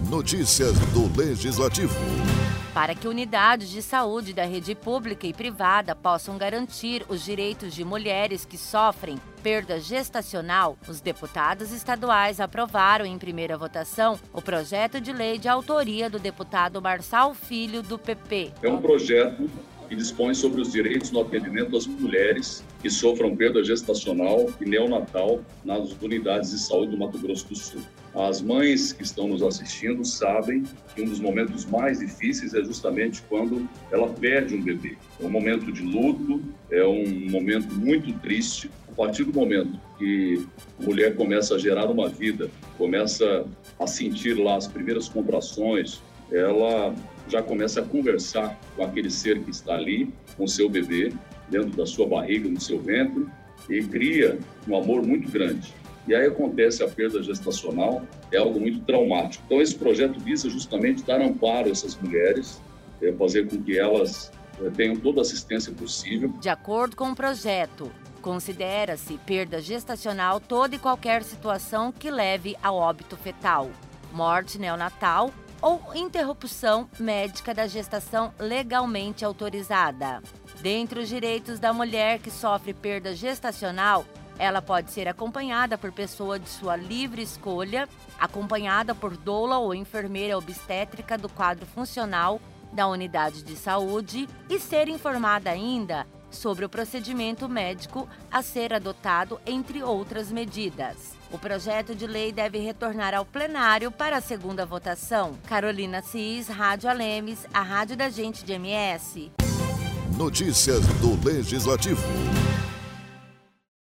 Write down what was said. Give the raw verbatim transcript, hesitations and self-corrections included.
Notícias do Legislativo. Para que unidades de saúde da rede pública e privada possam garantir os direitos de mulheres que sofrem perda gestacional, os deputados estaduais aprovaram em primeira votação o projeto de lei de autoria do deputado Marçal Filho, do P P. É um projeto que dispõe sobre os direitos no atendimento às mulheres que sofram perda gestacional e neonatal nas unidades de saúde do Mato Grosso do Sul. As mães que estão nos assistindo sabem que um dos momentos mais difíceis é justamente quando ela perde um bebê. É um momento de luto, é um momento muito triste. A partir do momento que a mulher começa a gerar uma vida, começa a sentir lá as primeiras contrações, ela já começa a conversar com aquele ser que está ali, com seu bebê, dentro da sua barriga, no seu ventre, e cria um amor muito grande. E aí acontece a perda gestacional, é algo muito traumático. Então esse projeto visa justamente dar amparo a essas mulheres, é, fazer com que elas é, tenham toda a assistência possível. De acordo com o projeto, considera-se perda gestacional toda e qualquer situação que leve ao óbito fetal, morte neonatal ou interrupção médica da gestação legalmente autorizada. Dentre os direitos da mulher que sofre perda gestacional, ela pode ser acompanhada por pessoa de sua livre escolha, acompanhada por doula ou enfermeira obstétrica do quadro funcional da unidade de saúde e ser informada ainda sobre o procedimento médico a ser adotado, entre outras medidas. O projeto de lei deve retornar ao plenário para a segunda votação. Carolina Cis, Rádio Alemes, a rádio da gente de M S. Notícias do Legislativo.